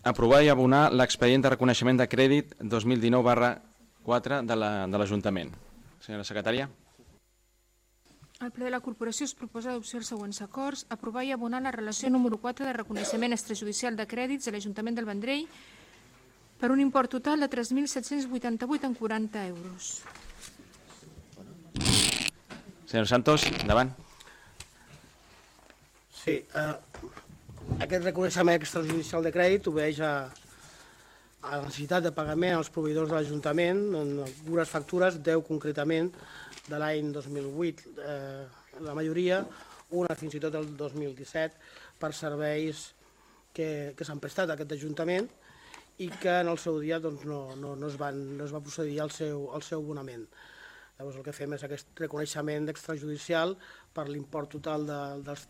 aprovar i abonar l'expedient de reconeixement de crèdit 2019/4 de l'Ajuntament. Senyora secretària. Al ple de la Corporació es proposa adopció els següents acords: aprovar i abonar la relació número 4 de reconeixement extrajudicial de crèdits de l'Ajuntament del Vendrell per un import total de 3.788,40 euros. Senyor Santos, endavant. Sí, aquest reconeixement extrajudicial de crèdit obeeix a la necessitat de pagament als proveïdors de l'Ajuntament en algunes factures, 10 concretament, de l'any 2008, la majoria, una fins i tot el 2017, per serveis que s'han prestat a aquest Ajuntament i que en el seu dia no es va procedir al seu abonament. Llavors el que fem és aquest reconeixement extrajudicial per l'import total dels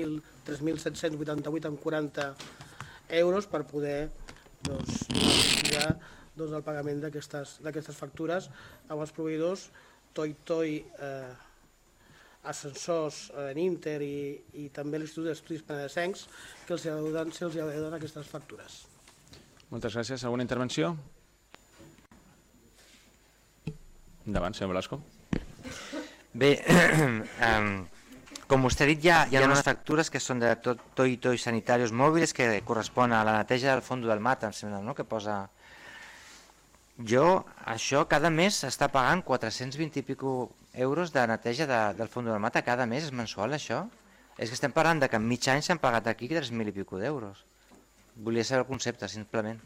3.788,40 euros per poder liquidar el pagament d'aquestes factures amb els proveïdors Toi, Ascensors, Ninter i també l'Institut d'Estudis Penedesencs que se'ls deuen aquestes factures. Moltes gràcies. Alguna intervenció? Endavant, senyor Velasco. Bé, com vostè ha dit, hi ha unes factures que són de Toi Sanitarios Móviles que correspon a la neteja del fons del Mata, em sembla, no?, que posa... Jo, això, cada mes està pagant 420 i pico euros de neteja del fons del Mata, cada mes, és mensual, això? És que estem parlant que en mig any s'han pagat aquí 3.000 i pico d'euros. Volia saber el concepte, simplement.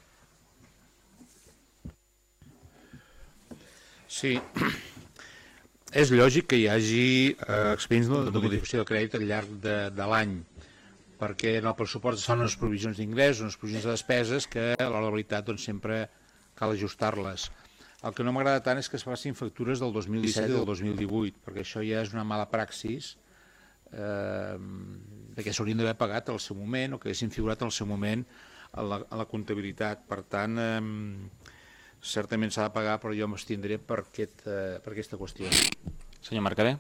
Sí, és lògic que hi hagi expedients de modificació de crèdit al llarg de l'any, perquè en el pressupost es fan unes provisions d'ingressos, unes provisions de despeses que a l'hora de la veritat sempre cal ajustar-les. El que no m'agrada tant és que es facin factures del 2017 i del 2018, perquè això ja és una mala praxis, perquè s'haurien d'haver pagat al seu moment o que haguessin figurat al seu moment a la comptabilitat. Per tant, certament s'ha de pagar, però jo m'estindré per aquesta qüestió. Senyor Mercader.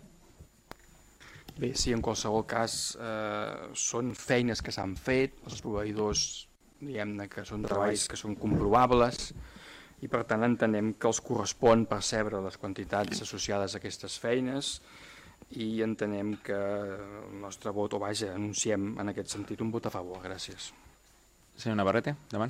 Bé, sí, en qualsevol cas són feines que s'han fet, els proveïdors, diguem-ne que són treballs que són comprovables i per tant entenem que els correspon percebre les quantitats associades a aquestes feines i entenem que el nostre vot, o vaja, anunciem en aquest sentit un vot a favor. Gràcies. Senyor Navarrete, endavant.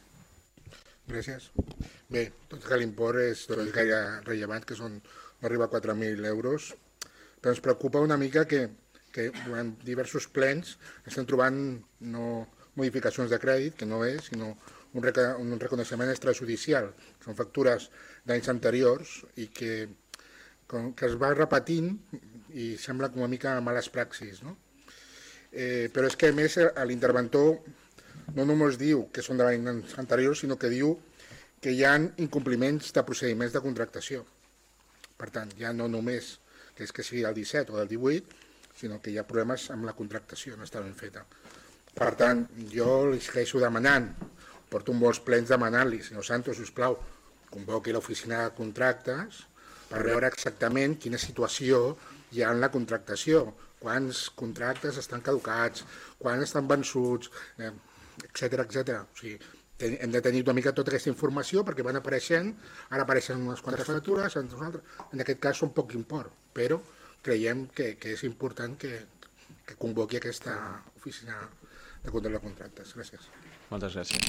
Gràcies. Bé, tot que l'import és gaire rellevant, que no arriba a 4.000 euros, però ens preocupa una mica que durant diversos plens estem trobant no modificacions de crèdit, que no és, sinó un reconeixement extrajudicial. Són factures d'anys anteriors i que es va repetint i sembla com una mica males praxis, no? Però és que a més l'interventor no només diu que són d'anys anteriors, sinó que diu que hi ha incompliments de procediments de contractació. Per tant, ja no només que és que sigui del 17 o del 18, sinó que hi ha problemes amb la contractació, no està ben feta. Per tant, jo li segueixo demanant, porto molts plens demanant-li, senyor Santos, sisplau, convoqui l'oficina de contractes per veure exactament quina situació hi ha en la contractació, quants contractes estan caducats, quants estan vençuts, etc. O sigui, hem de tenir una mica tota aquesta informació perquè van apareixent, ara apareixen unes quantes factures, en aquest cas són poc import, però creiem que és important que convoqui aquesta oficina de control de contractes. Gràcies. Moltes gràcies.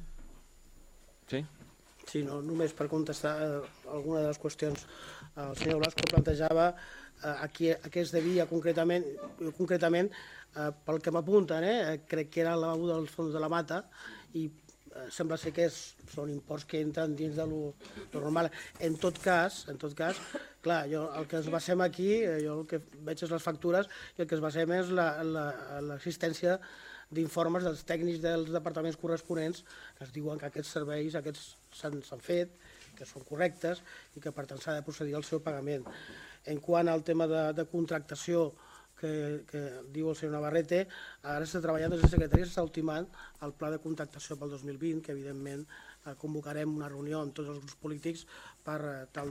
Sí? Sí, només per contestar alguna de les qüestions. El senyor Blasco plantejava a què es devia concretament, pel que m'apunten, crec que era el lavabo dels fons de la Mata i sembla ser que són imports que entren dins de lo normal. En tot cas, clar, el que ens basem aquí, jo el que veig és les factures i el que ens basem és l'existència d'informes dels tècnics dels departaments corresponents que es diuen que aquests serveis s'han fet, que són correctes i que per tant s'ha de procedir al seu pagament. En quant al tema de contractació que diu el senyor Navarrete, ara s'està treballant des de secretaria, s'està ultimant el pla de contractació pel 2020, que evidentment convocarem una reunió amb tots els grups polítics per tal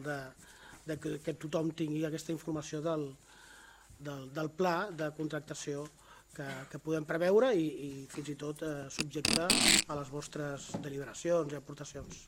que tothom tingui aquesta informació del pla de contractació que podem preveure i fins i tot subjecte a les vostres deliberacions i aportacions.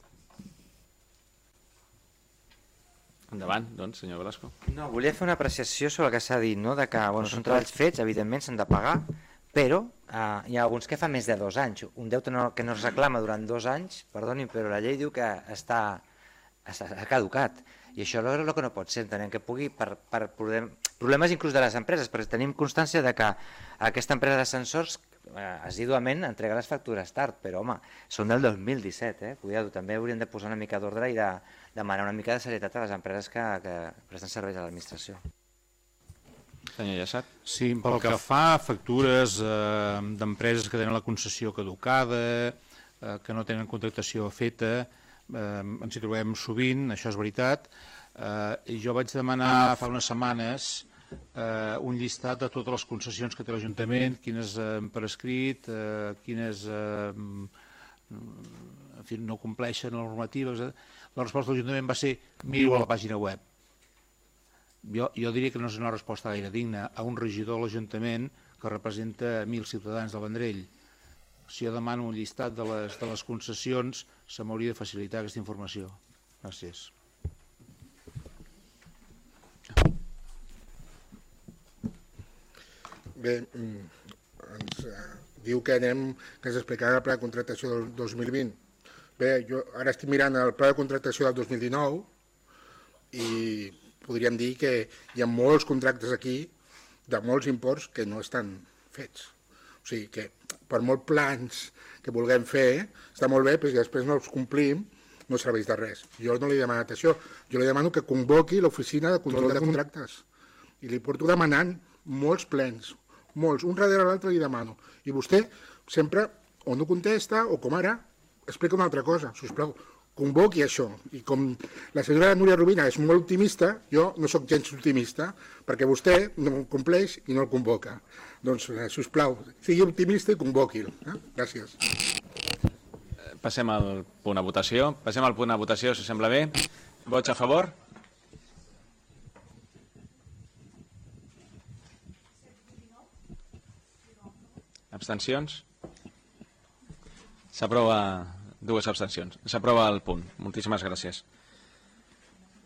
Endavant, doncs, senyor Velasco. No, volia fer una apreciació sobre el que s'ha dit, no? De que són treballs fets, evidentment s'han de pagar, però hi ha alguns que fa més de 2 anys. Un deute que no es reclama durant 2 anys, perdoni, però la llei diu que està caducat. I això és el que no pot ser, entenem que pugui per problemes inclús de les empreses, perquè tenim constància de que aquesta empresa d'ascensors assiduament entrega les factures tard, però home, són del 2017, cuidado, també hauríem de posar una mica d'ordre i de demanar una mica de serietat a les empreses que presten serveis a l'administració. Senyor Llaçat. Sí, pel que fa a factures d'empreses que tenen la concessió caducada, que no tenen contractació feta, ens hi trobem sovint, això és veritat, i jo vaig demanar fa unes setmanes un llistat de totes les concessions que té l'Ajuntament, quines per escrit, quines no compleixen la normativa. La resposta de l'Ajuntament va ser miro a la pàgina web. Jo diria que no és una resposta gaire digna a un regidor de l'Ajuntament que representa 1.000 ciutadans del Vendrell. Si jo demano un llistat de les concessions, se m'hauria de facilitar aquesta informació. Gràcies. Bé, ens diu que ens explicarà el pla de contractació del 2020. Bé, jo ara estic mirant el pla de contractació del 2019 i podríem dir que hi ha molts contractes aquí de molts imports que no estan fets. O sigui que per molts plans que vulguem fer, està molt bé, però si després no els complim, no serveix de res. Jo no li he demanat això, jo li demano que convoqui l'oficina de control de contractes. I li porto demanant molts plens, molts, un darrere l'altre li demano. I vostè sempre, o no contesta, o com ara, explica una altra cosa, sisplau, convoqui això. I com la senyora Núria Rubina és molt optimista, jo no sóc gens optimista, perquè vostè no compleix i no el convoca. Doncs, sisplau, sigui optimista i convoqui'l. Gràcies. Passem al punt de votació. Si sembla bé. Vots a favor? Abstencions? S'aprova 2 abstencions. S'aprova el punt. Moltíssimes gràcies.